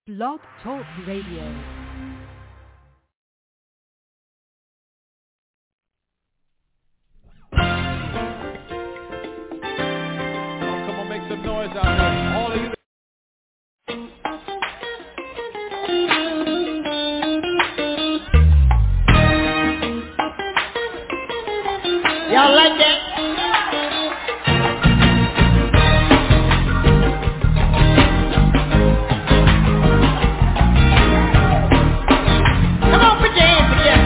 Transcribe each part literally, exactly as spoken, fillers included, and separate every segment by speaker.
Speaker 1: Blog Talk Radio.
Speaker 2: Some noise out there. All of you.
Speaker 3: Y'all like that? Come on, put your hands together.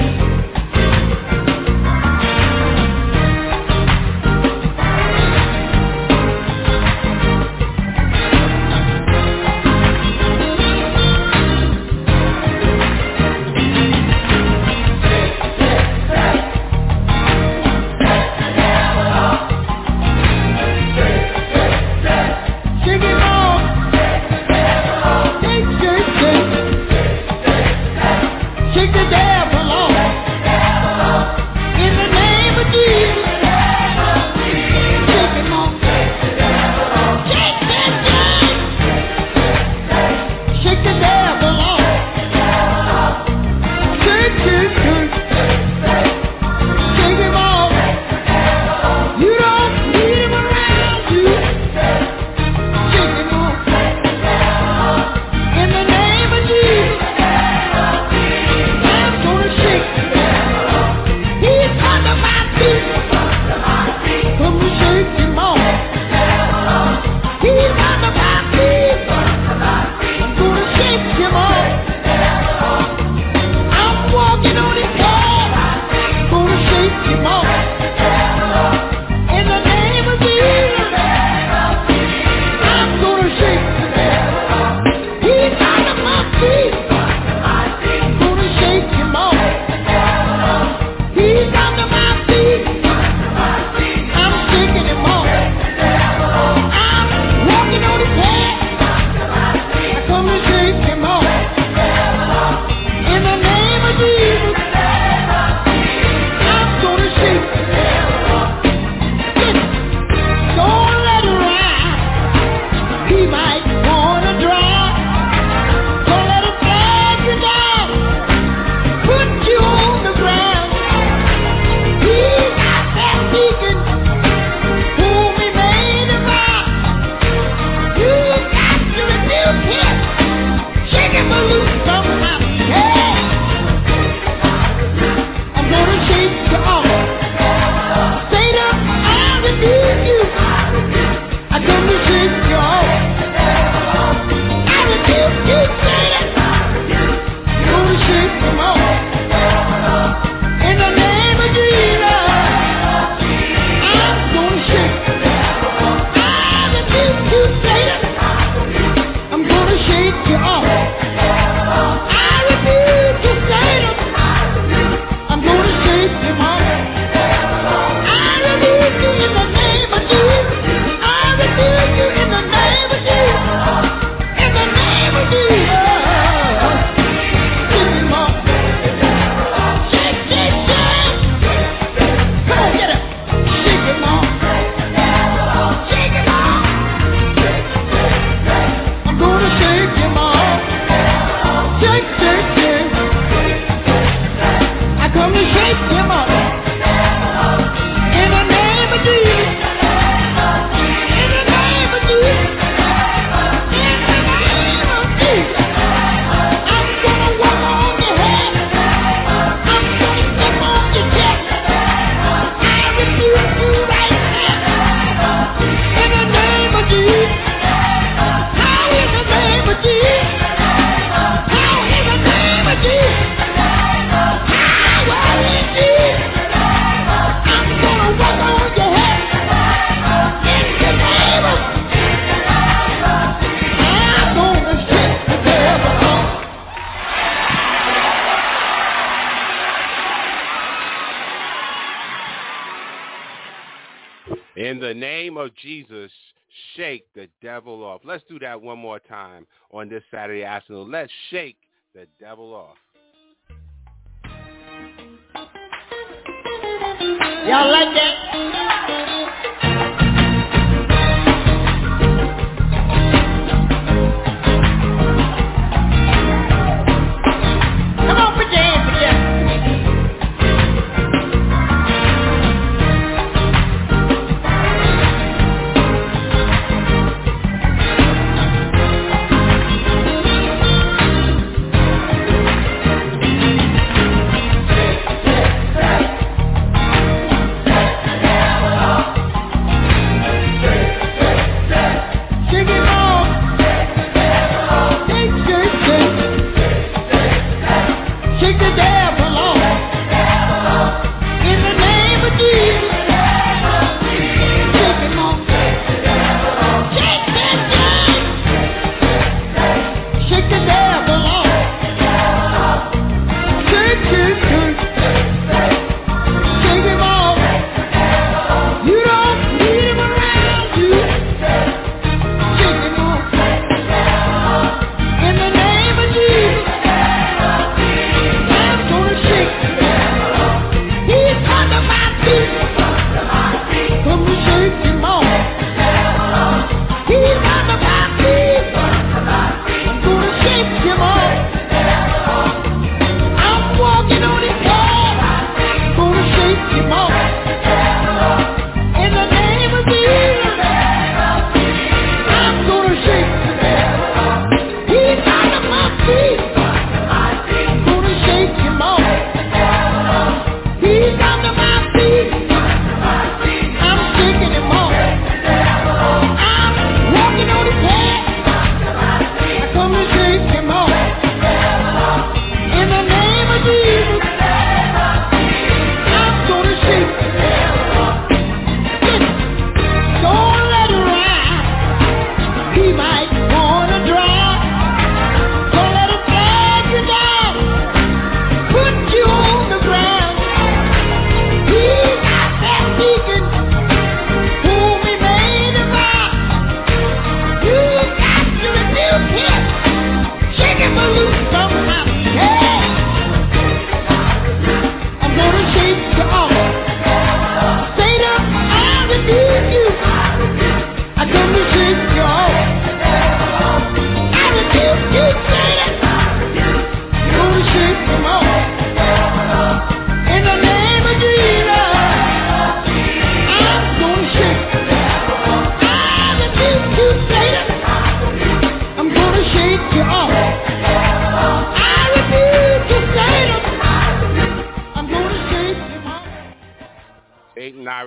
Speaker 4: In the name of Jesus, shake the devil off. Let's do that one more time on this Saturday afternoon. Let's shake the devil off.
Speaker 3: Y'all like that?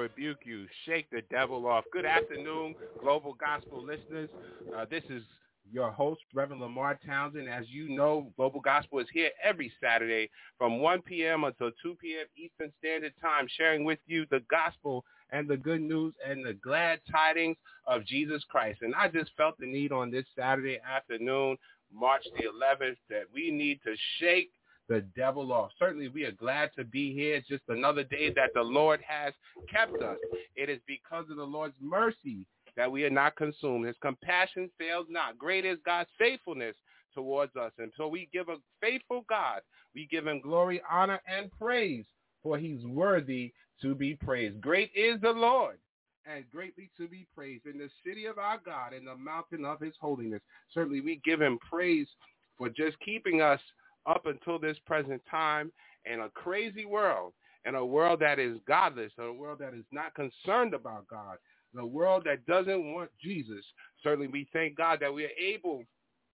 Speaker 4: rebuke you. Shake the devil off. Good afternoon, Global Gospel listeners. Uh, this is your host, Reverend Lamar Townsend. As you know, Global Gospel is here every Saturday from one p.m. until two p.m. Eastern Standard Time, sharing with you the gospel and the good news and the glad tidings of Jesus Christ. And I just felt the need on this Saturday afternoon, March the eleventh, that we need to shake the devil off. Certainly, we are glad to be here. It's just another day that the Lord has kept us. It is because of the Lord's mercy that we are not consumed. His compassion fails not. Great is God's faithfulness towards us. And so we give a faithful God. We give him glory, honor, and praise, for he's worthy to be praised. Great is the Lord, and greatly to be praised in the city of our God, in the mountain of his holiness. Certainly we give him praise for just keeping us up until this present time in a crazy world, in a world that is godless, in a world that is not concerned about God, in a world that doesn't want Jesus. Certainly we thank God that we are able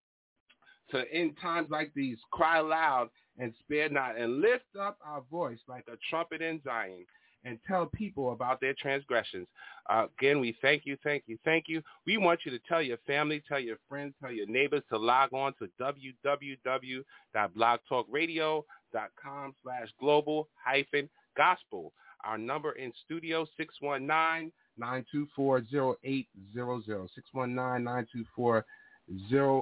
Speaker 4: to, in times like these, cry loud and spare not, and lift up our voice like a trumpet in Zion, and tell people about their transgressions. Uh, again, we thank you, thank you, thank you. We want you to tell your family, tell your friends, tell your neighbors to log on to w w w dot blog talk radio dot com slash global hyphen gospel. Our number in studio, six one nine, nine two four, zero eight zero zero, six one nine, nine two four, zero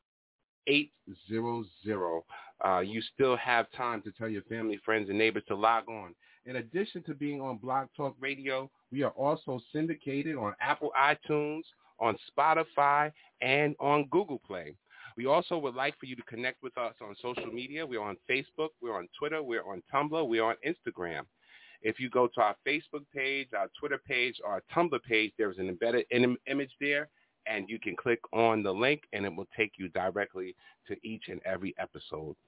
Speaker 4: eight zero zero. Uh, you still have time to tell your family, friends, and neighbors to log on. In addition to being on Blog Talk Radio, we are also syndicated on Apple iTunes, on Spotify, and on Google Play. We also would like for you to connect with us on social media. We're on Facebook, we're on Twitter, we're on Tumblr, we're on Instagram. If you go to our Facebook page, our Twitter page, or our Tumblr page, there's an embedded in- image there, and you can click on the link, and it will take you directly to each and every episode.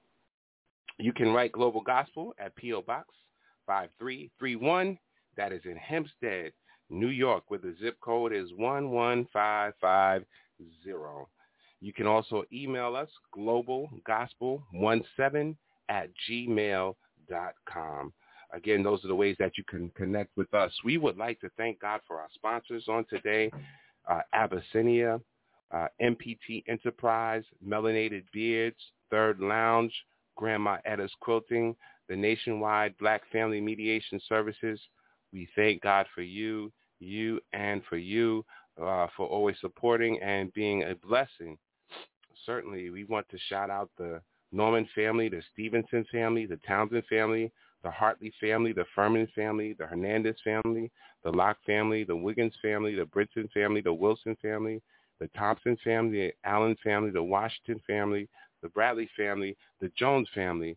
Speaker 4: You can write Global Gospel at P O. Box five three three one. That is in Hempstead, New York, where the zip code is one one five five zero. You can also email us, global gospel seventeen at gmail dot com. Again, those are the ways that you can connect with us. We would like to thank God for our sponsors on today, uh, Abyssinia, uh, M P T Enterprise, Melanated Beards, Third Lounge, Grandma Etta's Quilting, the Nationwide Black Family Mediation Services. We thank God for you, you, and for you, uh, for always supporting and being a blessing. Certainly, we want to shout out the Norman family, the Stevenson family, the Townsend family, the Hartley family, the Furman family, the Hernandez family, the Locke family, the Wiggins family, the Brinson family, the Wilson family, the Thompson family, the Allen family, the Washington family, the Bradley family, the Jones family,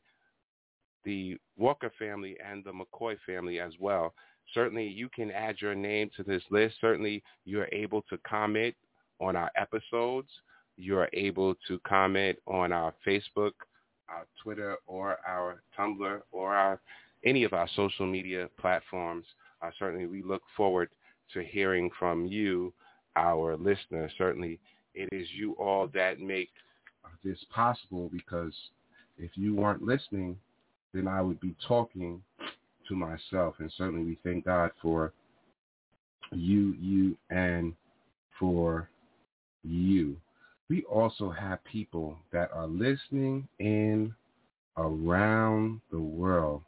Speaker 4: the Walker family, and the McCoy family as well. Certainly, you can add your name to this list. Certainly, you're able to comment on our episodes. You're able to comment on our Facebook, our Twitter, or our Tumblr, or our any of our social media platforms. Uh, certainly, we look forward to hearing from you, our listeners. Certainly, it is you all that make this possible, because if you weren't listening, then I would be talking to myself. And certainly we thank God for you, you, and for you. We also have people that are listening in around the world.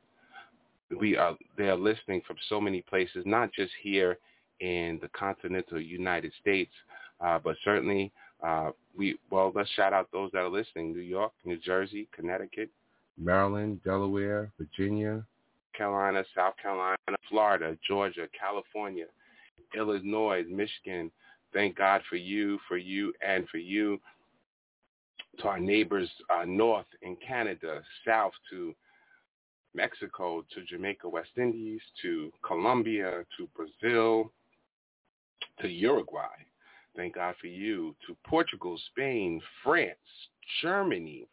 Speaker 4: We are they are listening from so many places, not just here in the continental United States, uh, but certainly uh, we well let's shout out those that are listening: New York, New Jersey, Connecticut, Maryland, Delaware, Virginia, Carolina, South Carolina, Florida, Georgia, California, Illinois, Michigan. Thank God for you, for you, and for you. To our neighbors uh, north in Canada, south to Mexico, to Jamaica, West Indies, to Colombia, to Brazil, to Uruguay. Thank God for you. To Portugal, Spain, France, Germany,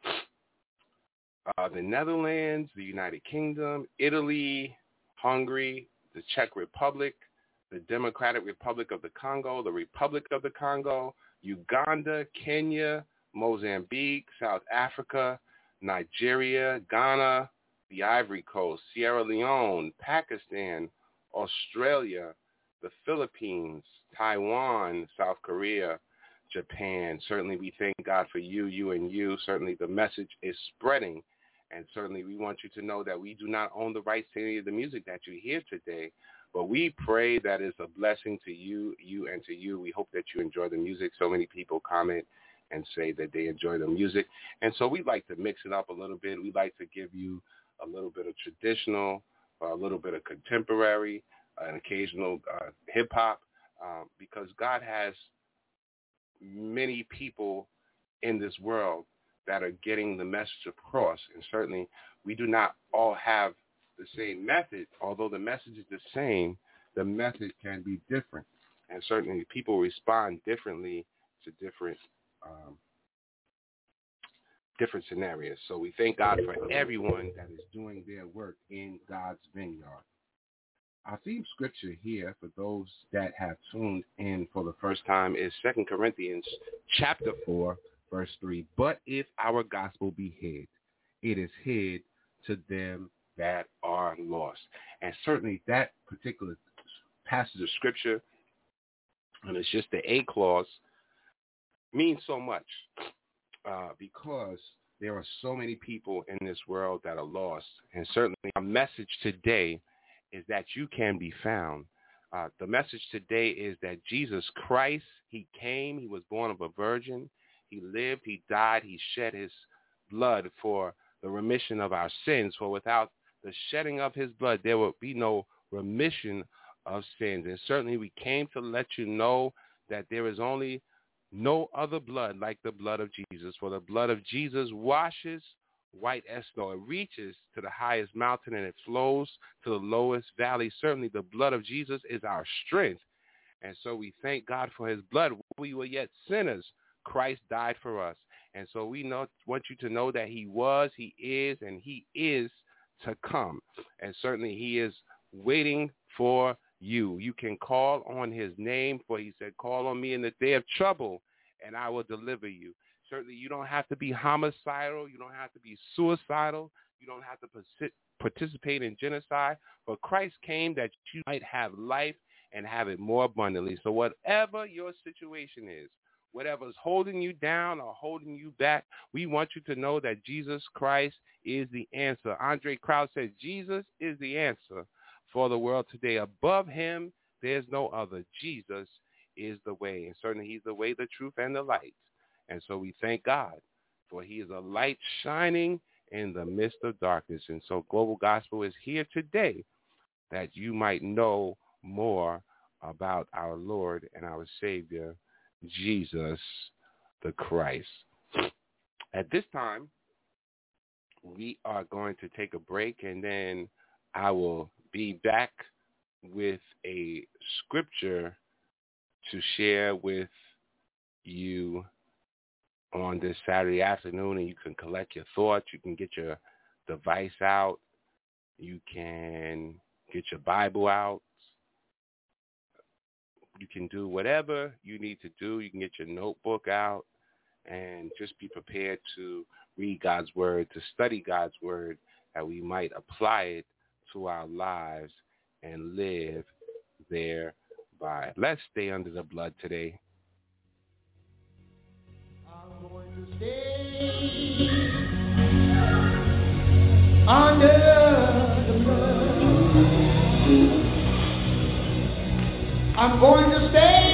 Speaker 4: uh, the Netherlands, the United Kingdom, Italy, Hungary, the Czech Republic, the Democratic Republic of the Congo, the Republic of the Congo, Uganda, Kenya, Mozambique, South Africa, Nigeria, Ghana, the Ivory Coast, Sierra Leone, Pakistan, Australia, the Philippines, Taiwan, South Korea, Japan. Certainly we thank God for you, you, and you. Certainly the message is spreading. And certainly we want you to know that we do not own the rights to any of the music that you hear today. But we pray that it's a blessing to you, you, and to you. We hope that you enjoy the music. So many people comment and say that they enjoy the music. And so we like to mix it up a little bit. We like to give you a little bit of traditional, a little bit of contemporary, an occasional uh, hip-hop, um, because God has many people in this world that are getting the message across. And certainly we do not all have the same method. Although the message is the same, the method can be different. And certainly people respond differently to different um, different scenarios. So we thank God for everyone that is doing their work in God's vineyard. Our theme scripture here, for those that have tuned in for the first time, is Second Corinthians chapter four, verse three. But if our gospel be hid, it is hid to them that are lost. And certainly that particular passage of scripture, and it's just the A clause, means so much uh, because there are so many people in this world that are lost. And certainly our message today is that you can be found. Uh, the message today is that Jesus Christ, he came, he was born of a virgin, he lived, he died, he shed his blood for the remission of our sins. For without the shedding of his blood, there would be no remission of sins. And certainly we came to let you know that there is only no other blood like the blood of Jesus. For the blood of Jesus washes white as snow. It reaches to the highest mountain and it flows to the lowest valley. Certainly the blood of Jesus is our strength. And so we thank God for his blood. We were yet sinners. Christ died for us. And so we know, want you to know that he was, he is, and he is to come. And certainly he is waiting for you. You can call on his name, for he said, call on me in the day of trouble, and I will deliver you. Certainly you don't have to be homicidal. You don't have to be suicidal. You don't have to participate in genocide. But Christ came that you might have life and have it more abundantly. So whatever your situation is, whatever's holding you down or holding you back, we want you to know that Jesus Christ is the answer. Andre Crouch says, Jesus is the answer for the world today. Above him, there's no other. Jesus is the way. And certainly he's the way, the truth, and the light. And so we thank God, for he is a light shining in the midst of darkness. And so Global Gospel is here today that you might know more about our Lord and our Savior, Jesus the Christ. At this time, we are going to take a break, and then I will be back with a scripture to share with you on this Saturday afternoon, and you can collect your thoughts. You can get your device out. You can get your Bible out. You can do whatever you need to do. You can get your notebook out and just be prepared to read God's word, to study God's word, that we might apply it to our lives and live thereby. Let's stay under the blood today.
Speaker 3: I'm going to stay under the blood. I'm going to stay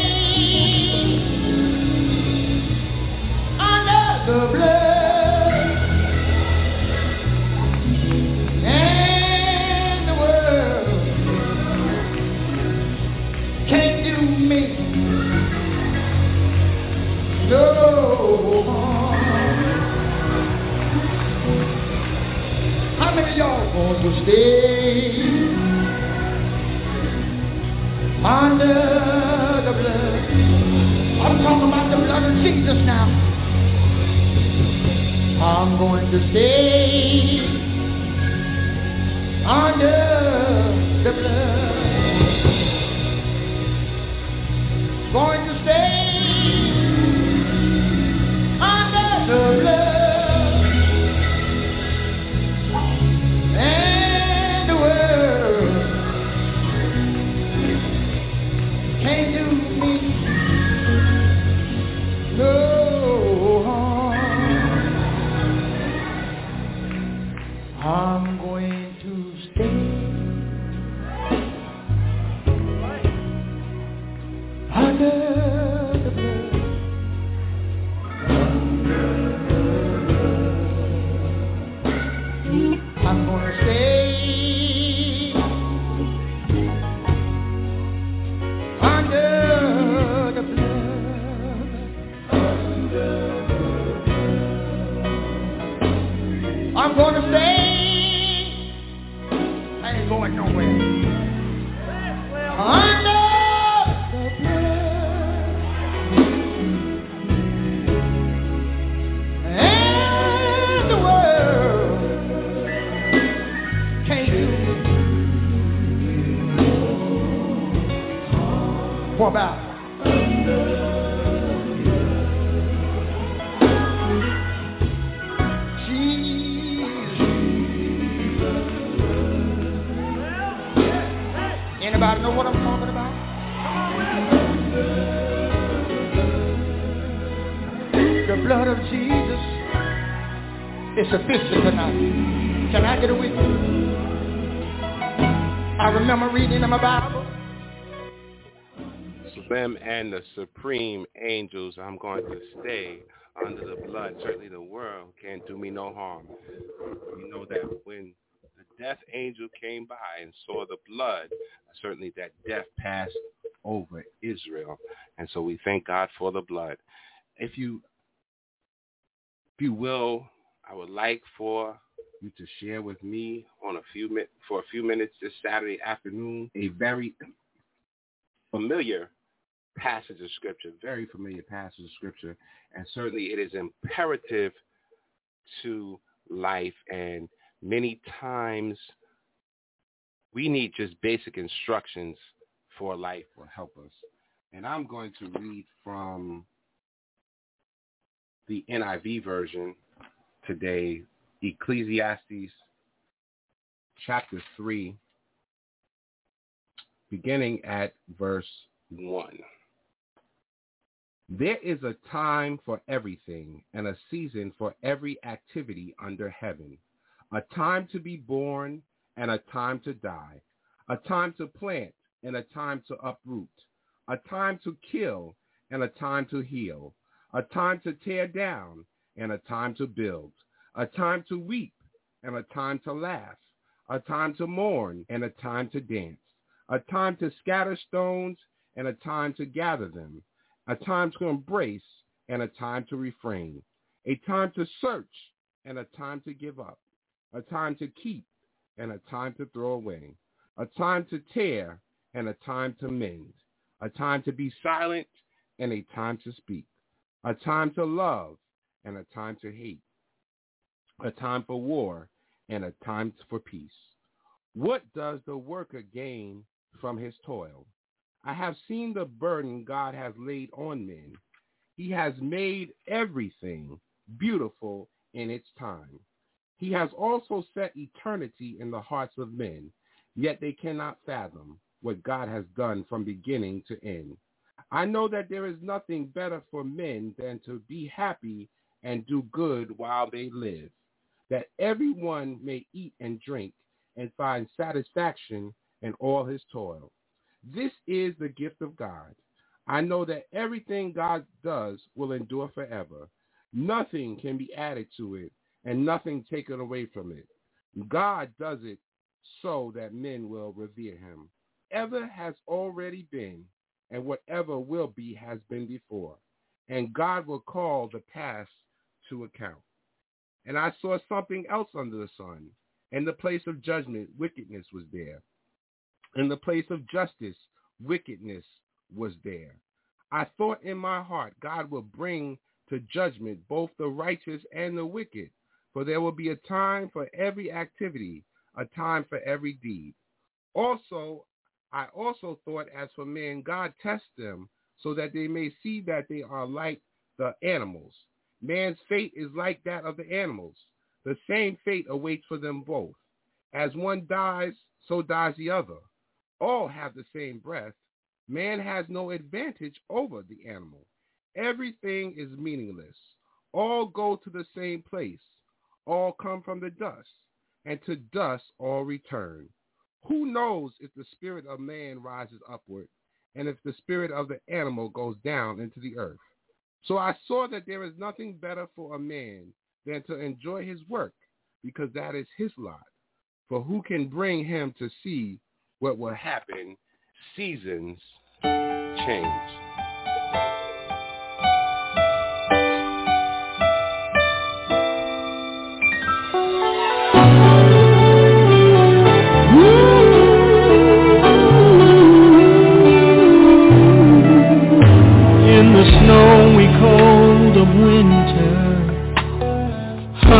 Speaker 3: under the blood, and the world can't do me no harm. How many of y'all going to stay under the blood? I'm talking about the blood of Jesus now. I'm going to stay under the blood. Going to stay under the blood, and the world I'm going to stay. I ain't going nowhere. Under the blood. And the world can't do it. What about? Anybody know what I'm talking about? The blood of Jesus is sufficient tonight. Can I get a witness? I remember reading in my Bible.
Speaker 4: Slim and the supreme angels, I'm going to stay under the blood. Certainly the world can't do me no harm. You know that when the death angel came by and saw the blood, certainly that death passed over Israel. And so we thank God for the blood. If you, if you will, I would like for you to share with me on a few mi- for a few minutes this Saturday afternoon a very familiar passage of Scripture, very familiar passage of Scripture, and certainly it is imperative to life, and many times we need just basic instructions for life will help us. And I'm going to read from the N I V version today, Ecclesiastes chapter three, beginning at verse one. There is a time for everything and a season for every activity under heaven, a time to be born and a time to die, a time to plant and a time to uproot, a time to kill and a time to heal, a time to tear down and a time to build, a time to weep and a time to laugh, a time to mourn and a time to dance, a time to scatter stones and a time to gather them, a time to embrace and a time to refrain, a time to search and a time to give up, a time to keep and a time to throw away, a time to tear and a time to mend, a time to be silent and a time to speak, a time to love and a time to hate, a time for war and a time for peace. What does the worker gain from his toil? I have seen the burden God has laid on men. He has made everything beautiful in its time. He has also set eternity in the hearts of men, yet they cannot fathom what God has done from beginning to end. I know that there is nothing better for men than to be happy and do good while they live, that everyone may eat and drink and find satisfaction in all his toil. This is the gift of God. I know that everything God does will endure forever. Nothing can be added to it and nothing taken away from it. God does it so that men will revere him. Ever has already been, and whatever will be has been before. And God will call the past to account. And I saw something else under the sun. In the place of judgment, wickedness was there. In the place of justice, wickedness was there. I thought in my heart, God will bring to judgment both the righteous and the wicked, for there will be a time for every activity, a time for every deed. Also, I also thought, as for men, God tests them so that they may see that they are like the animals. Man's fate is like that of the animals. The same fate awaits for them both. As one dies, so dies the other. All have the same breath. Man has no advantage over the animal. Everything is meaningless. All go to the same place. All come from the dust, and to dust all return. Who knows if the spirit of man rises upward, and if the spirit of the animal goes down into the earth? So I saw that there is nothing better for a man than to enjoy his work, because that is his lot. For who can bring him to see what will happen? Seasons change.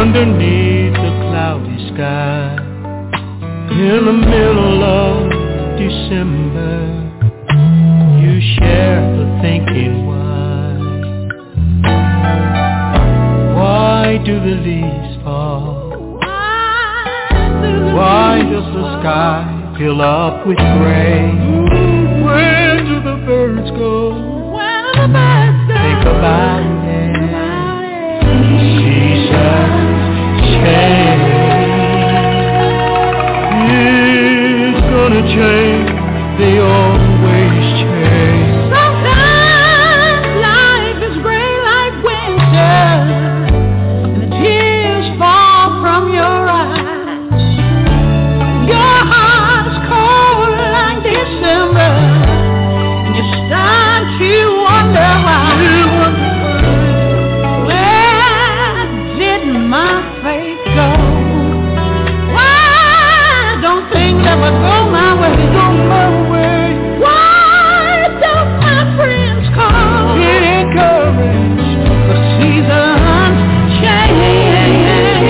Speaker 3: underneath the cloudy sky, in the middle of December, you share the thinking why. Why do the leaves fall? Why does the sky fill up with gray? Where do the birds go? Think about it. Seasons change. It's gonna change. They always change. Sometimes life is gray like winter, and the tears fall from your eyes. Your heart's cold like December, and you start to wonder why. Where did my faith go? Why don't things ever go my way? Go my way. Why don't my friends call? Get encouraged. The seasons change.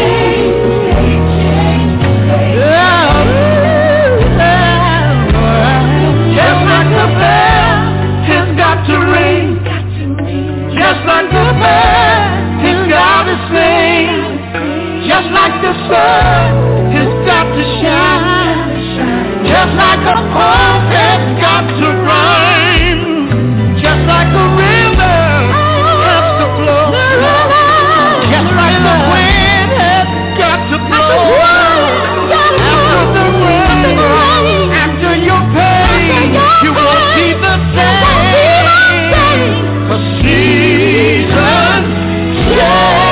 Speaker 3: Just like the bell has got to ring. Just like the bird has got to sing. Just like the sun has got to shine. Just like a poem has got to rhyme. Just like a river has to flow. Just like the wind has got to blow. After the rain, after your pain, you won't see the same. The seasons change.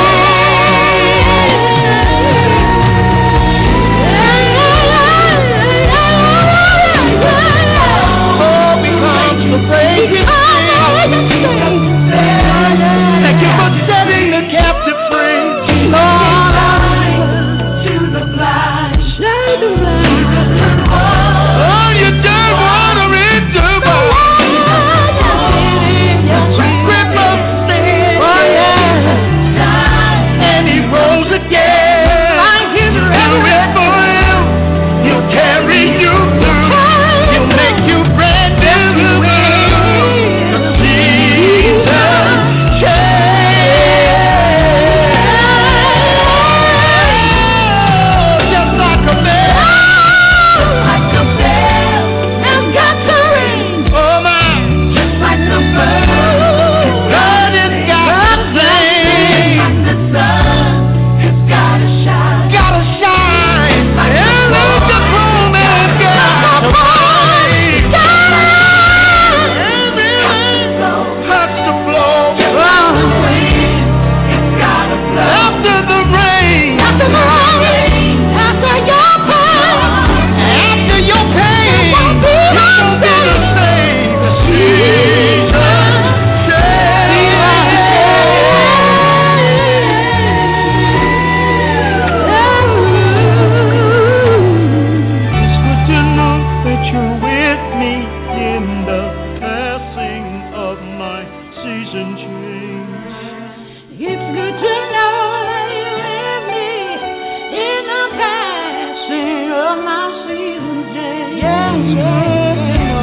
Speaker 3: Oh, becomes the breaking thing. Thank you for setting the captive free. Lord, to the blind, shine the light. Oh, you turn water into wine. Grip of sin, oh yeah, and he rose again. Like his spirit for him, he'll carry you through. He'll make you brand new. The seasons change. Just like a bell, just like a bell has got to ring. Oh my, just like the bird. God has got to sing. The sun has got to shine. Got to shine. And let the moon has got to shine. Everything has to blow. After the wind, it's got to blow. After the rain, after the rain, after your pain, after your pain, it won't be the same. The seasons it's good to know that you're with me in the passing of my season change. It's good to know that you're with me in the passing of my season change. Yes, yes,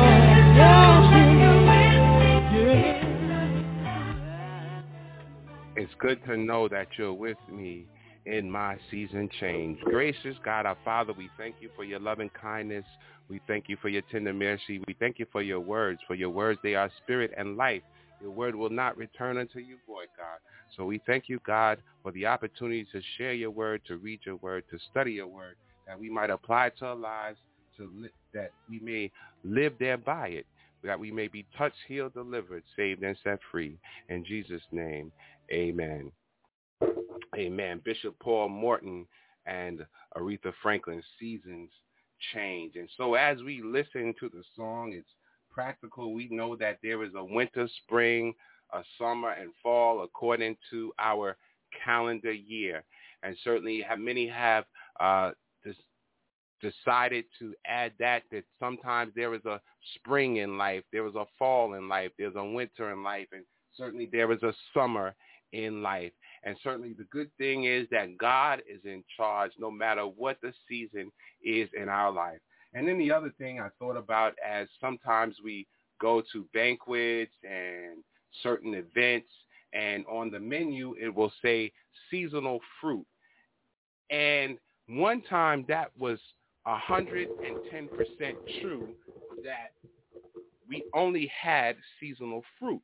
Speaker 3: yes.
Speaker 4: It's good to know that you're with me in my season change. Gracious God, our Father, we thank you for your loving kindness. We thank you for your tender mercy. We thank you for your words. For your words, they are spirit and life. Your word will not return unto you void, God. So we thank you, God, for the opportunity to share your word, to read your word, to study your word, that we might apply it to our lives, to li- that we may live thereby it, that we may be touched, healed, delivered, saved, and set free. In Jesus' name, amen. Amen. Bishop Paul Morton and Aretha Franklin, Seasons Change. And so as we listen to the song, it's practical. We know that there is a winter, spring, a summer, and fall according to our calendar year. And certainly have, many have uh, this, decided to add that, that sometimes there is a spring in life, there is a fall in life, there's a winter in life, and certainly there is a summer in life. And certainly the good thing is that God is in charge no matter what the season is in our life. And then the other thing I thought about, as sometimes we go to banquets and certain events, and on the menu it will say seasonal fruit. And one time that was one hundred ten percent true, that we only had seasonal fruit,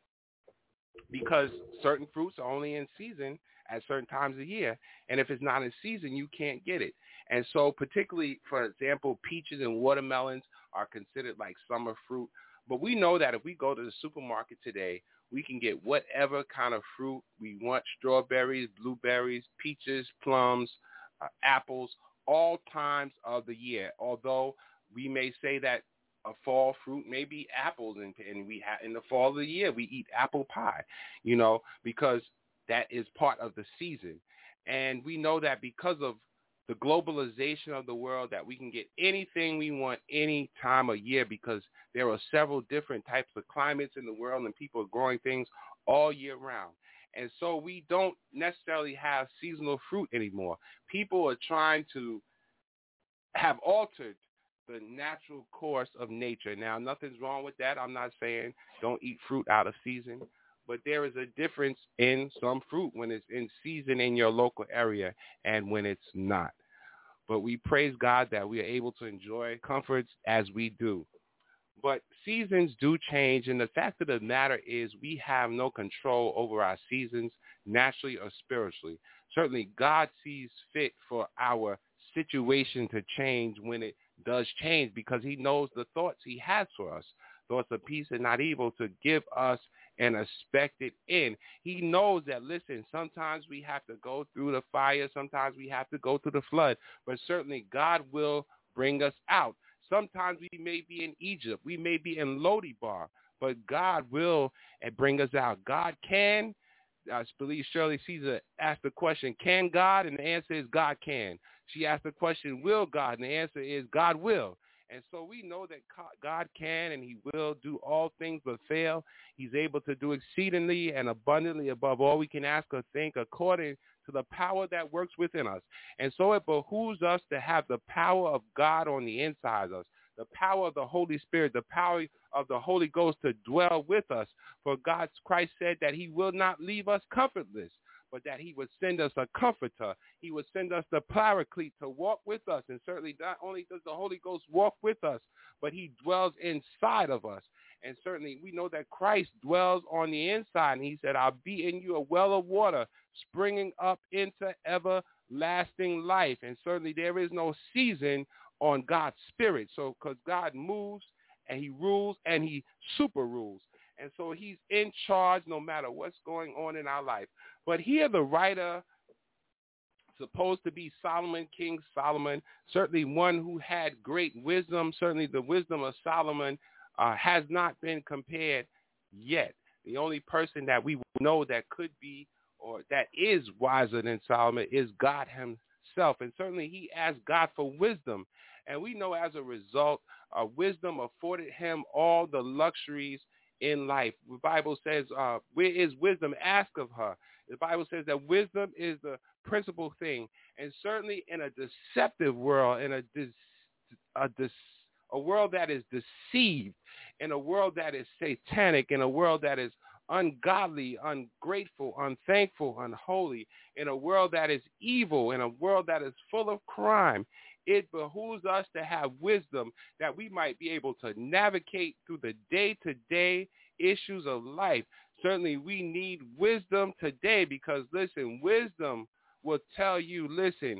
Speaker 4: because certain fruits are only in season at certain times of year. And if it's not in season, you can't get it. And so particularly, for example, peaches and watermelons are considered like summer fruit. But we know that if we go to the supermarket today, we can get whatever kind of fruit we want: strawberries, blueberries, peaches, plums, uh, apples, all times of the year. Although we may say that a fall fruit may be apples, and, and we ha- in the fall of the year we eat apple pie, you know, because that is part of the season. And we know that because of the globalization of the world, that we can get anything we want any time of year, because there are several different types of climates in the world and people are growing things all year round. And so we don't necessarily have seasonal fruit anymore. People are trying to have altered the natural course of nature. Now, nothing's wrong with that. I'm not saying don't eat fruit out of season, but there is a difference in some fruit when it's in season in your local area and when it's not. But we praise God that we are able to enjoy comforts as we do. But seasons do change, and the fact of the matter is we have no control over our seasons, naturally or spiritually. Certainly, God sees fit for our situation to change when it does change, because he knows the thoughts he has for us, thoughts of peace and not evil, to give us an expected end. He knows that, listen, sometimes we have to go through the fire, sometimes we have to go through the flood, but certainly God will bring us out. Sometimes we may be in Egypt, we may be in Lodibar, but God will bring us out. God can. I believe Shirley Caesar asked the question, can God? And the answer is God can. She asked the question, will God? And the answer is God will. And so we know that God can and he will do all things but fail. He's able to do exceedingly and abundantly above all we can ask or think, according to the power that works within us. And so it behooves us to have the power of God on the inside of us, the power of the Holy Spirit, the power of the Holy Ghost to dwell with us. For God, Christ said that he will not leave us comfortless, but that he would send us a comforter. He would send us the paraclete to walk with us. And certainly not only does the Holy Ghost walk with us, but he dwells inside of us. And certainly we know that Christ dwells on the inside. And he said, I'll be in you a well of water springing up into everlasting life. And certainly there is no season on God's spirit. So because God moves and he rules and he super rules. And so he's in charge no matter what's going on in our life. But here the writer, supposed to be Solomon, King Solomon, certainly one who had great wisdom. Certainly the wisdom of Solomon uh, has not been compared yet. The only person that we know that could be or that is wiser than Solomon is God himself. And certainly he asked God for wisdom. And we know as a result, uh, wisdom afforded him all the luxuries in life. The Bible says, uh, where is wisdom? Ask of her. The Bible says that wisdom is the principal thing. And certainly in a deceptive world, in a, dis, a, dis, a world that is deceived, in a world that is satanic, in a world that is ungodly, ungrateful, unthankful, unholy, in a world that is evil, in a world that is full of crime, it behooves us to have wisdom that we might be able to navigate through the day-to-day issues of life. Certainly we need wisdom today because, listen, wisdom will tell you, listen,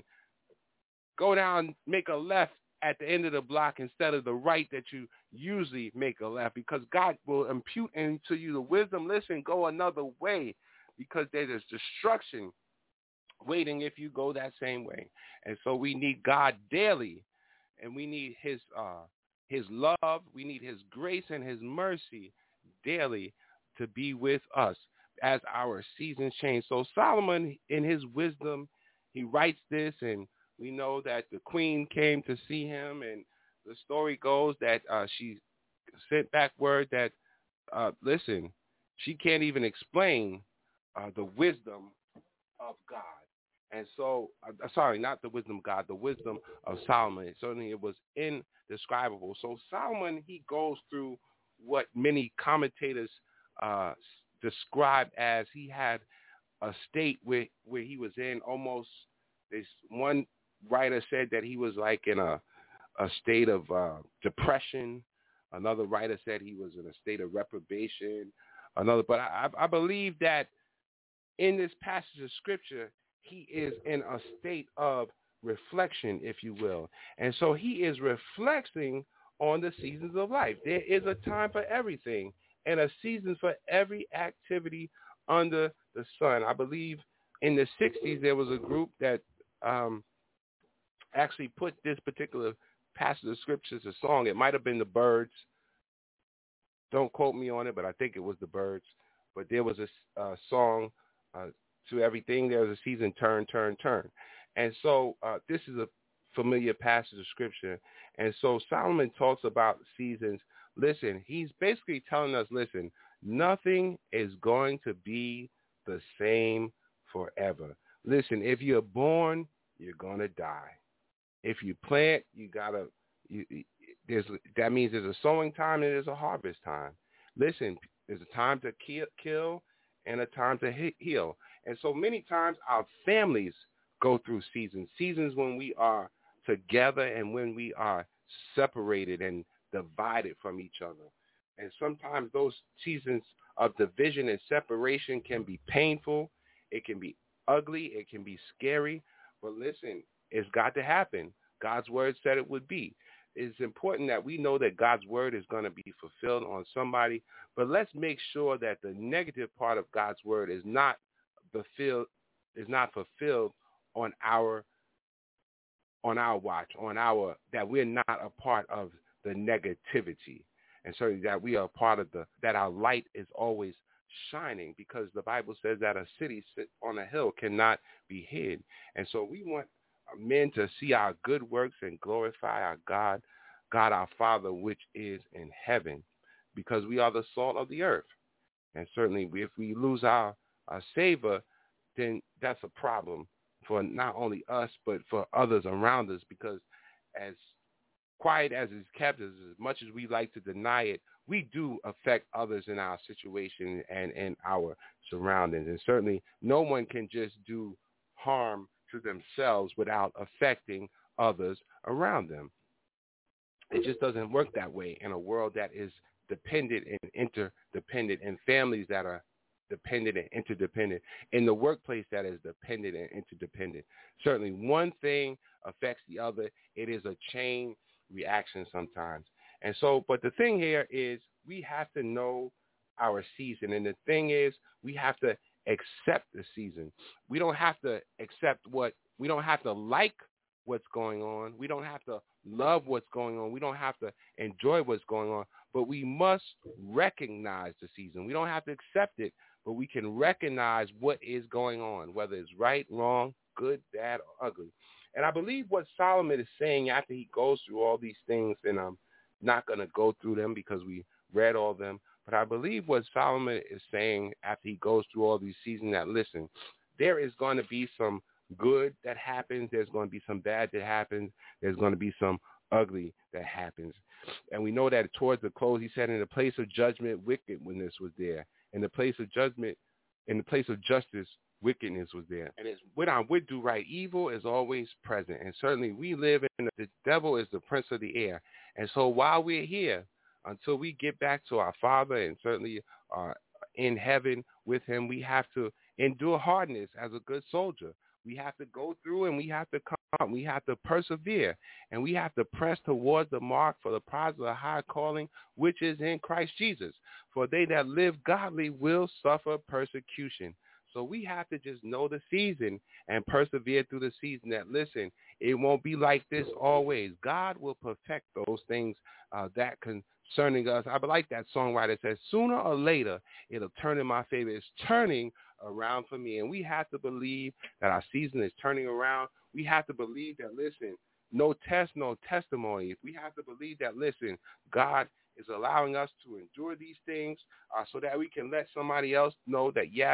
Speaker 4: go down, make a left at the end of the block instead of the right that you usually make a left, because God will impute into you the wisdom. Listen, go another way because there is destruction waiting if you go that same way. And so we need God daily, and we need his uh, his love. We need his grace and his mercy daily to be with us as our seasons change. So Solomon, in his wisdom, he writes this, and we know that the queen came to see him, and the story goes that uh, she sent back word that, uh, listen, she can't even explain uh, the wisdom of God. And so, uh, sorry, not the wisdom of God, the wisdom of Solomon. Certainly it was indescribable. So Solomon, he goes through what many commentators uh, describe as he had a state where, where he was in almost, this one writer said that he was like in a, a state of uh, depression. Another writer said he was in a state of reprobation. Another, but I, I believe that in this passage of scripture, he is in a state of reflection, if you will. And so he is reflecting on the seasons of life. There is a time for everything and a season for every activity under the sun. I believe in the sixties there was a group that um, actually put this particular passage of scripture as a song. It might have been the Byrds. Don't quote me on it, but I think it was the Byrds. But there was a uh, song, uh, to everything, there's a season, turn, turn, turn. And so uh, this is a familiar passage of scripture. And so Solomon talks about seasons. Listen, he's basically telling us, listen, nothing is going to be the same forever. Listen, if you're born, you're going to die. If you plant, you got to, you, there's, that means there's a sowing time and there's a harvest time. Listen, there's a time to kill, kill and a time to he- heal. And so many times our families go through seasons, seasons when we are together and when we are separated and divided from each other. And sometimes those seasons of division and separation can be painful. It can be ugly. It can be scary. But listen, it's got to happen. God's word said it would be. It's important that we know that God's word is going to be fulfilled on somebody. But let's make sure that the negative part of God's word is not fulfilled, is not fulfilled on our on our watch, on our that we're not a part of the negativity, and certainly that we are part of the that our light is always shining, because the Bible says that a city sit on a hill cannot be hid. And so we want men to see our good works and glorify our God, God our Father, which is in heaven, because we are the salt of the earth. And certainly if we lose our Uh, savor, then that's a problem for not only us, but for others around us, because as quiet as it's kept, as, as much as we like to deny it, we do affect others in our situation and in our surroundings. And certainly no one can just do harm to themselves without affecting others around them. It just doesn't work that way in a world that is dependent and interdependent, and families that are dependent and interdependent, in the workplace that is dependent and interdependent. Certainly one thing affects the other. It is a chain reaction sometimes. And so, but the thing here is we have to know our season. And the thing is we have to accept the season. We don't have to accept what, we don't have to like what's going on. We don't have to love what's going on. We don't have to enjoy what's going on, but we must recognize the season. We don't have to accept it, but we can recognize what is going on, whether it's right, wrong, good, bad, or ugly. And I believe what Solomon is saying after he goes through all these things, and I'm not going to go through them because we read all of them, but I believe what Solomon is saying after he goes through all these seasons, that, listen, there is going to be some good that happens. There's going to be some bad that happens. There's going to be some ugly that happens. And we know that towards the close, he said, in the place of judgment, wickedness was there. In the place of judgment, in the place of justice, wickedness was there. And it's when I would do right, evil is always present. And certainly we live in, the devil is the prince of the air. And so while we're here, until we get back to our Father and certainly are in heaven with him, we have to endure hardness as a good soldier. We have to go through and we have to come. We have to persevere, and we have to press towards the mark for the prize of the high calling, which is in Christ Jesus. For they that live godly will suffer persecution. So we have to just know the season and persevere through the season, that, listen, it won't be like this always. God will perfect those things uh, that concerning us. I like that songwriter says, sooner or later, it'll turn in my favor. It's turning around for me. And we have to believe that our season is turning around. We have to believe that, listen, no test, no testimony. If we have to believe that, listen, God is allowing us to endure these things uh, so that we can let somebody else know that, yes,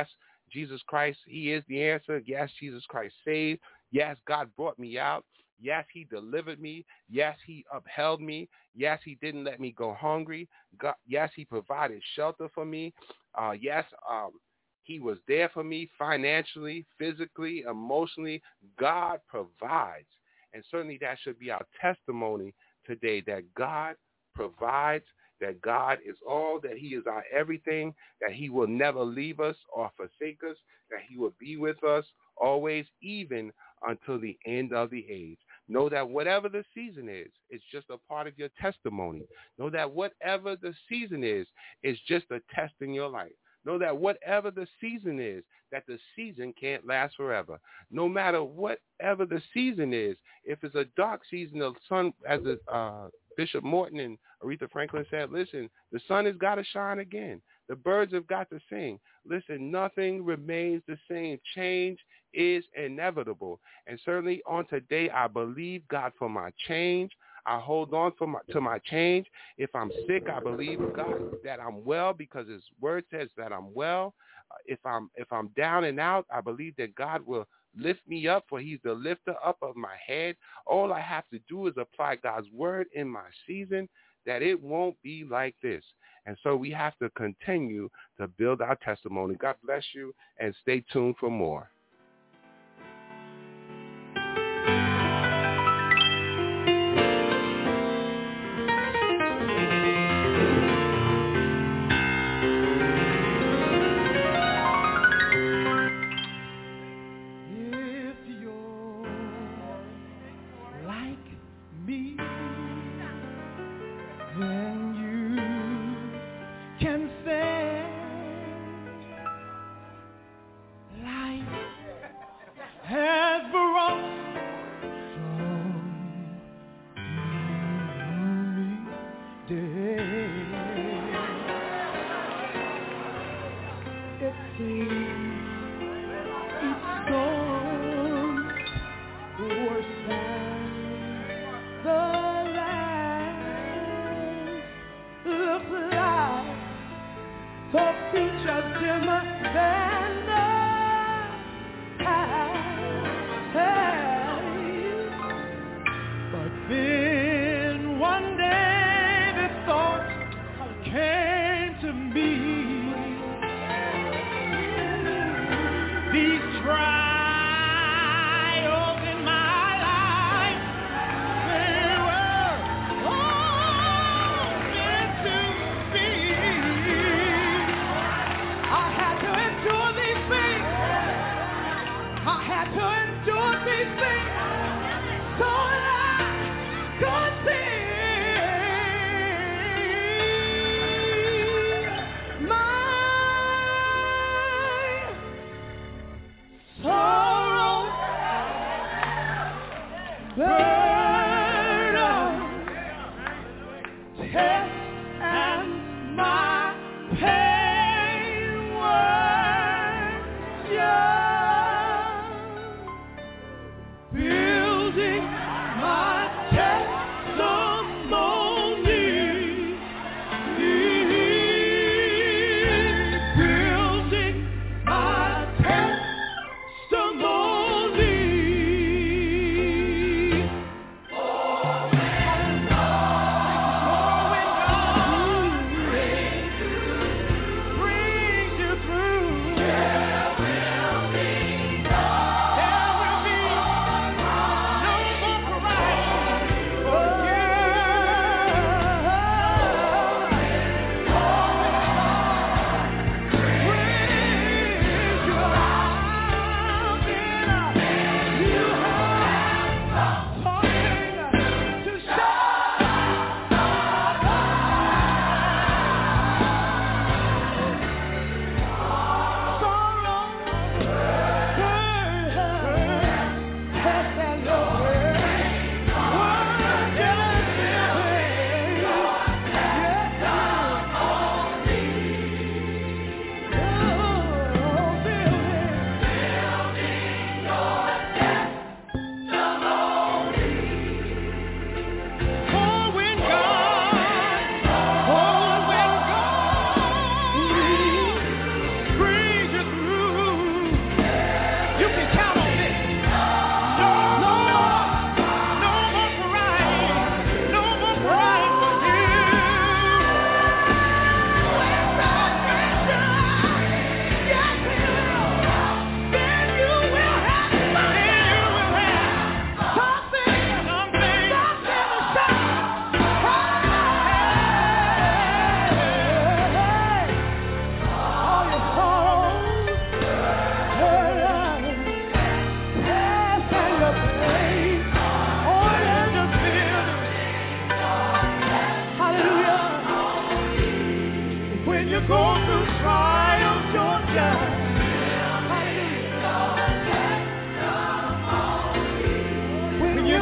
Speaker 4: Jesus Christ, he is the answer. Yes, Jesus Christ saved. Yes, God brought me out. Yes, he delivered me. Yes, he upheld me. Yes, he didn't let me go hungry. God, yes, he provided shelter for me. Uh, yes, um, he was there for me financially, physically, emotionally. God provides. And certainly that should be our testimony today, that God provides, that God is all, that he is our everything, that he will never leave us or forsake us, that he will be with us always, even until the end of the age. Know that whatever the season is, it's just a part of your testimony. Know that whatever the season is, it's just a test in your life. Know that whatever the season is, that the season can't last forever. No matter whatever the season is, if it's a dark season, the sun, as a, uh, Bishop Morton and Aretha Franklin said, listen, the sun has got to shine again. The birds have got to sing. Listen, nothing remains the same. Change is inevitable. And certainly on today, I believe God for my change. I hold on for my, to my change. If I'm sick, I believe God that I'm well because his word says that I'm well. Uh, if I'm if I'm down and out, I believe that God will lift me up, for he's the lifter up of my head. All I have to do is apply God's word in my season, that it won't be like this. And so we have to continue to build our testimony. God bless you, and stay tuned for more.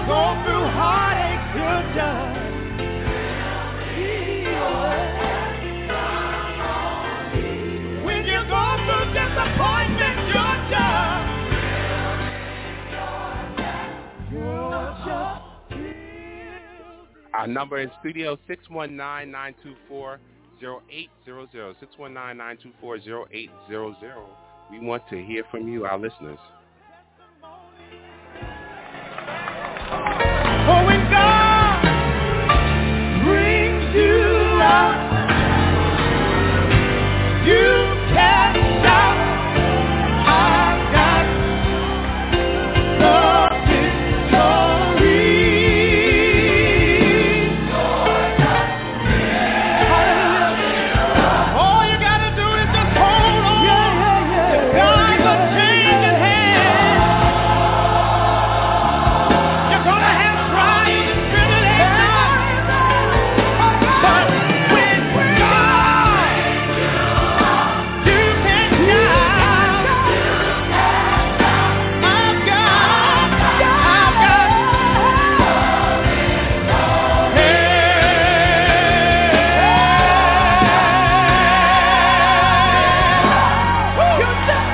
Speaker 3: go through heartache, you're just when you go through disappointment, you're just you're just
Speaker 4: Our number in studio, six one nine, nine two four, zero eight zero zero, six one nine, nine two four, zero eight zero zero. We want to hear from you, our listeners.
Speaker 3: Oh, when God brings you out, you can shout, I've got the victory. All you gotta do is just hold on. God's a changing hand. You're gonna have trials and tribulations, but with God, you can shout, I've got, I've got, hey, you just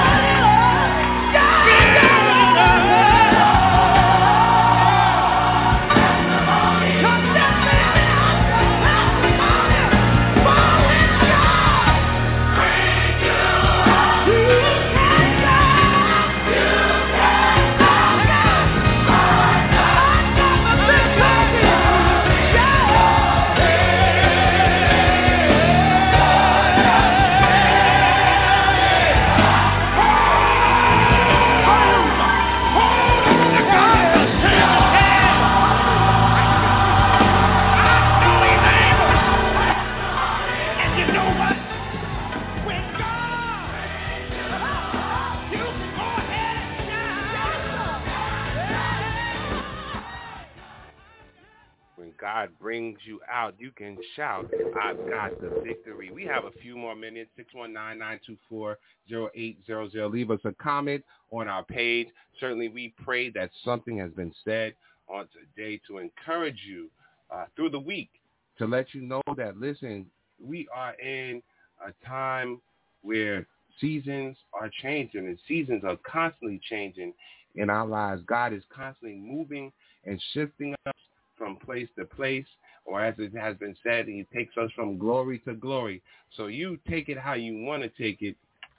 Speaker 4: God brings you out, you can shout, I've got the victory. We have a few more minutes, six one nine, nine two four, zero eight zero zero. Leave us a comment on our page. Certainly we pray that something has been said on today to encourage you uh, through the week, to let you know that, listen, we are in a time where seasons are changing and seasons are constantly changing in our lives. God is constantly moving and shifting us from place to place, or as it has been said, he takes us from glory to glory. So you take it how you want to take it,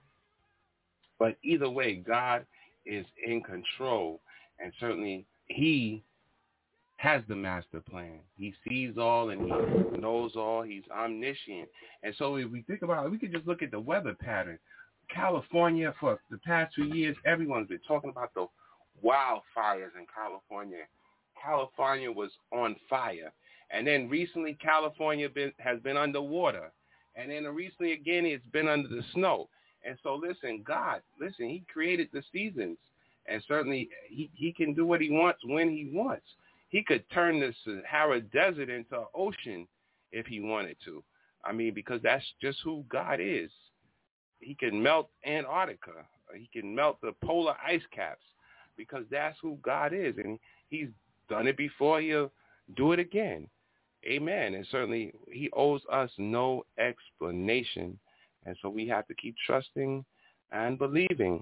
Speaker 4: but either way, God is in control, and certainly he has the master plan. He sees all and he knows all. He's omniscient. And so if we think about it, we could just look at the weather pattern. California, for the past two years, everyone's been talking about the wildfires in California. California was on fire. And then recently, California been, has been underwater. And then recently, again, it's been under the snow. And so, listen, God, listen, he created the seasons. And certainly, he, he can do what he wants when he wants. He could turn the Sahara Desert into an ocean if he wanted to. I mean, because that's just who God is. He can melt Antarctica. He can melt the polar ice caps because that's who God is. And he's done it before. He'll do it again. Amen. And certainly he owes us no explanation. And so we have to keep trusting and believing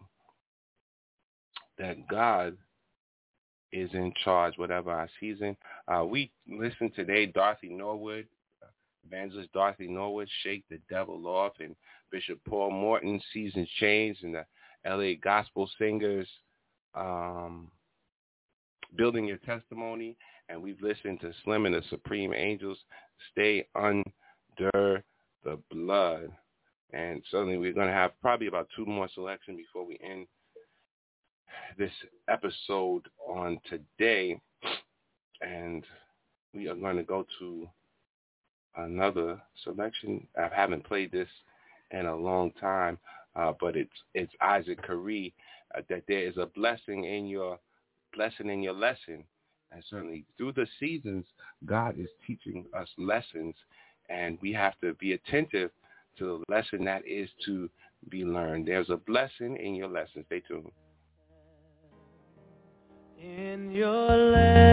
Speaker 4: that God is in charge, whatever our season. Uh, we listened today, Dorothy Norwood, Evangelist Dorothy Norwood, Shake the Devil Off, and Bishop Paul Morton, Seasons Change, and the L A Gospel Singers, um, Building Your Testimony. And we've listened to Slim and the Supreme Angels, Stay Under the Blood. And certainly we're going to have probably about two more selections before we end this episode on today. And we are going to go to another selection. I haven't played this in a long time, uh, but it's it's Isaac Curry, uh, that there is a blessing in your blessing in your lesson. And certainly through the seasons, God is teaching us lessons, and we have to be attentive to the lesson that is to be learned. There's a blessing in your lesson. Stay tuned.
Speaker 3: In your lesson.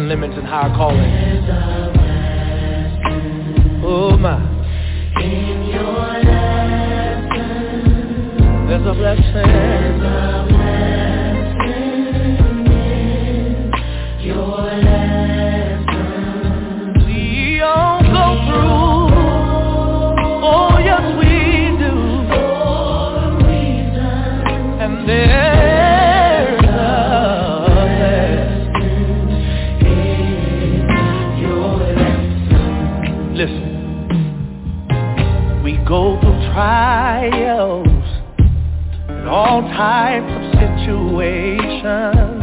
Speaker 5: limits and higher calling. Oh my. In your lesson, there's a blessing. There's a blessing in your lesson. We all go through. Oh yes we do. For a reason. And there's a blessing in your lesson. Listen. We go through trials and all types of situations,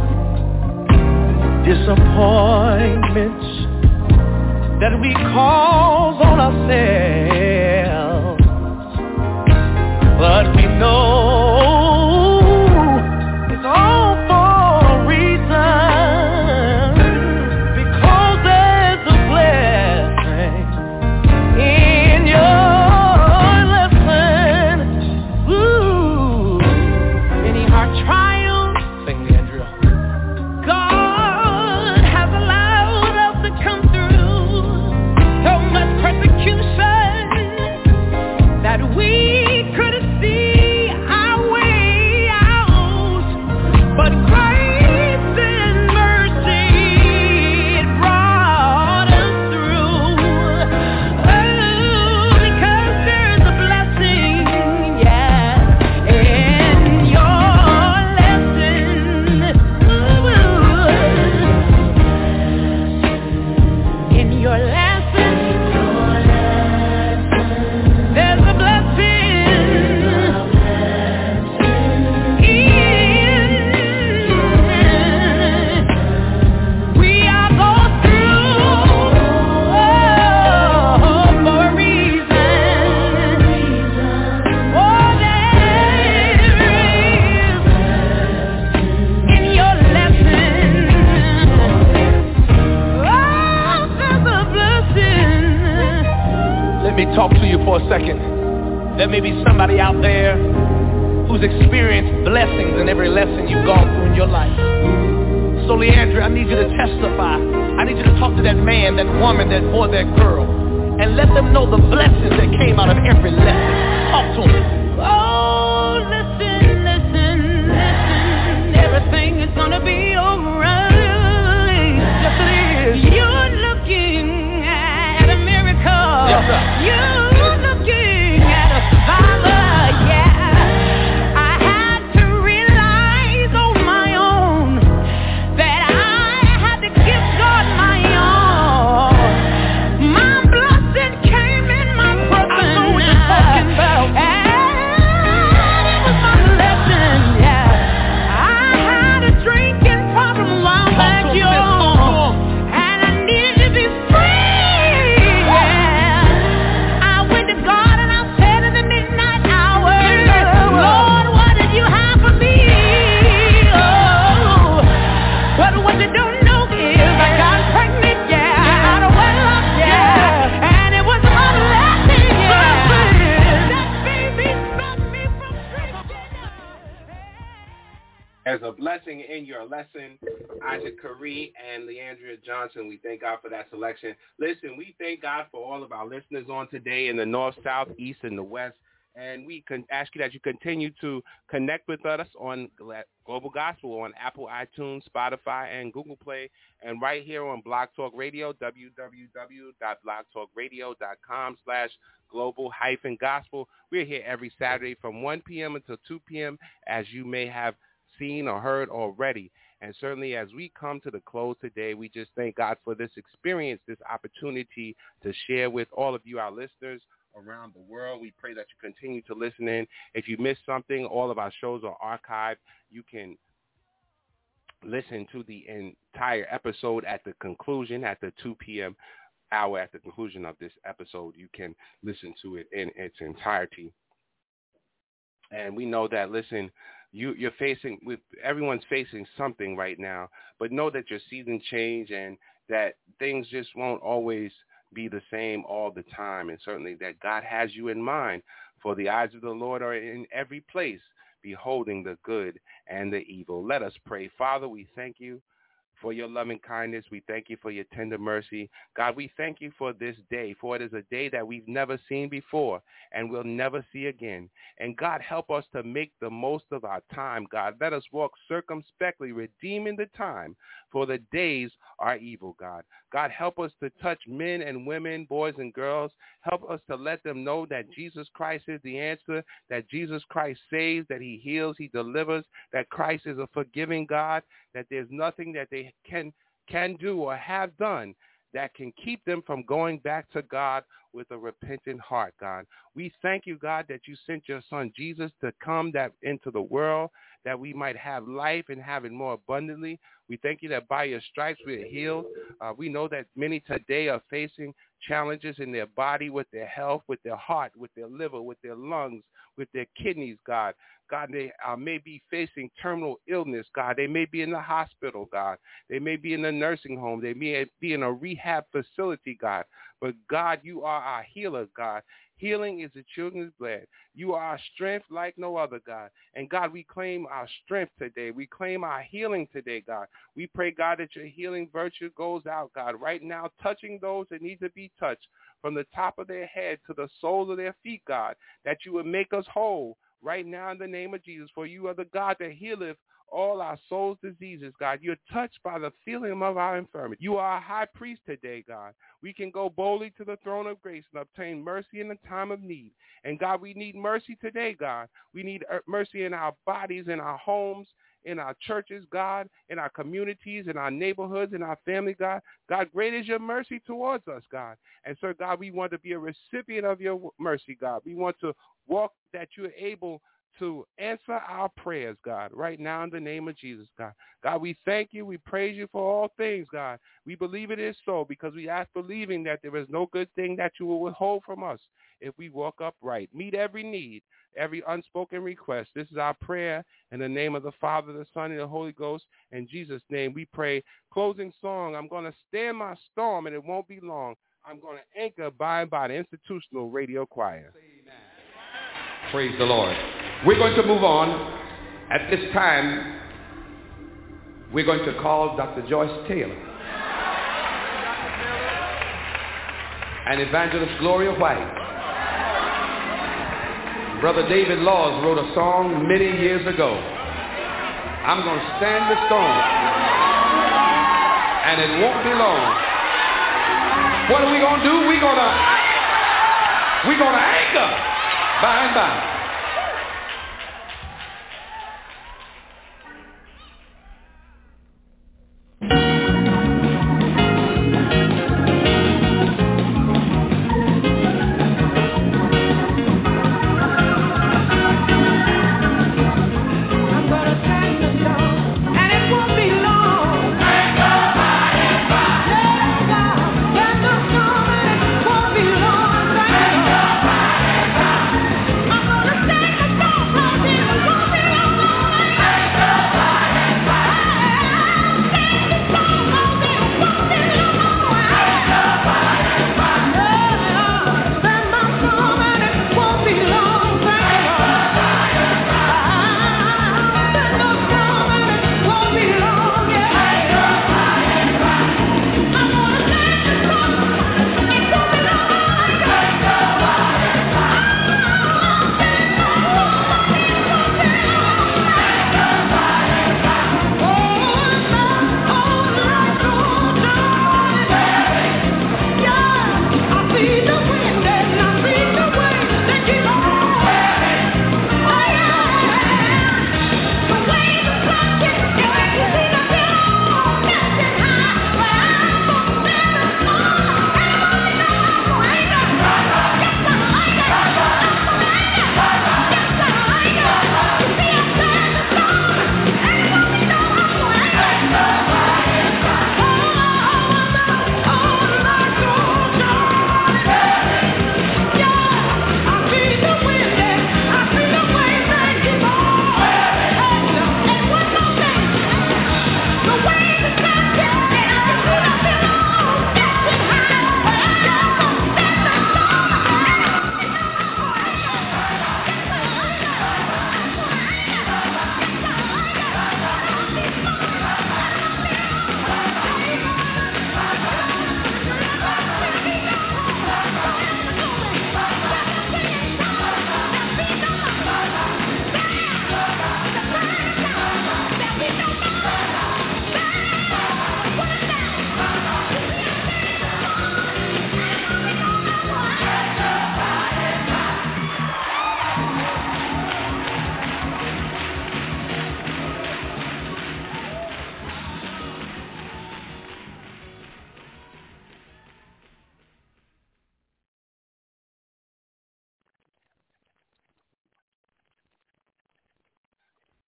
Speaker 5: disappointments that we cause on ourselves. But we know it's all for a reason, because there's a blessing in your talk to you for a second. There may be somebody out there who's experienced blessings in every lesson you've gone through in your life. So Leandra, I need you to testify. I need you to talk to that man, that woman, that boy, that girl, and let them know the blessings that came out of every lesson. Talk to them. Oh, listen, listen, listen. Everything is gonna be alright. Yes, it is. You're looking at a miracle. Yes, sir. You're looking at a survivor, yeah. I had to realize on my own that I had to give God my all. My blessing came in my purpose. I know what you're talking about. And it was my blessing, yeah. I had a drinking problem a while back, y'all. And I needed to be free.
Speaker 4: As a blessing in your lesson, Isaac Curry and Leandria Johnson, we thank God for that selection. Listen, we thank God for all of our listeners on today in the north, south, east, and the west. And we can ask you that you continue to connect with us on Global Gospel on Apple, iTunes, Spotify, and Google Play, and right here on Blog Talk Radio, w w w dot blog talk radio dot com slash global hyphen gospel. We're here every Saturday from one p.m. until two p.m., as you may have seen or heard already. And certainly as we come to the close today, we just thank God for this experience, this opportunity to share with all of you, our listeners around the world. We pray that you continue to listen in. If you missed something, all of our shows are archived. You can listen to the entire episode at the conclusion, at the two p.m. hour at the conclusion of this episode. You can listen to it in its entirety. And we know that, listen, You, you're facing, with everyone's facing something right now, but know that your seasons change and that things just won't always be the same all the time. And certainly that God has you in mind, for the eyes of the Lord are in every place, beholding the good and the evil. Let us pray. Father, we thank you for your loving kindness. We thank you for your tender mercy. God, we thank you for this day, for it is a day that we've never seen before and will never see again. And God, help us to make the most of our time, God. Let us walk circumspectly, redeeming the time, for the days are evil, God. God, help us to touch men and women, boys and girls. Help us to let them know that Jesus Christ is the answer, that Jesus Christ saves, that he heals, he delivers, that Christ is a forgiving God, that there's nothing that they can can do or have done that can keep them from going back to God with a repentant heart, God. We thank you, God, that you sent your son Jesus to come that into the world, that we might have life and have it more abundantly. We thank you that by your stripes we are healed. Uh, we know that many today are facing challenges in their body, with their health, with their heart, with their liver, with their lungs, with their kidneys, God. God, they uh, may be facing terminal illness, God. They may be in the hospital, God. They may be in a nursing home. They may be in a rehab facility, God. But, God, you are our healer, God. Healing is the children's bread. You are our strength like no other, God. And, God, we claim our strength today. We claim our healing today, God. We pray, God, that your healing virtue goes out, God, right now, touching those that need to be touched from the top of their head to the soles of their feet, God, that you would make us whole right now in the name of Jesus, for you are the God that healeth all our soul's diseases, God. You're touched by the feeling of our infirmity. You are our high priest today, God. We can go boldly to the throne of grace and obtain mercy in the time of need. And, God, we need mercy today, God. We need mercy in our bodies, in our homes, in our churches, God, in our communities, in our neighborhoods, in our family, God. God, great is your mercy towards us, God. And so, God, we want to be a recipient of your mercy, God. We want to walk that you're able to answer our prayers, God, right now in the name of Jesus, God. God, we thank you. We praise you for all things, God. We believe it is so because we ask believing that there is no good thing that you will withhold from us if we walk upright. Meet every need, every unspoken request. This is our prayer in the name of the Father, the Son, and the Holy Ghost. In Jesus' name we pray. Closing song, I'm going to stand my storm, and it won't be long. I'm going to anchor by and by the Institutional Radio Choir.
Speaker 6: Amen. Praise the Lord. We're going to move on. At this time, we're going to call Doctor Joyce Taylor and Evangelist Gloria White. Brother David Laws wrote a song many years ago. I'm going to stand the storm, and it won't be long. What are we going to do? We're going to we're going to anchor by and by.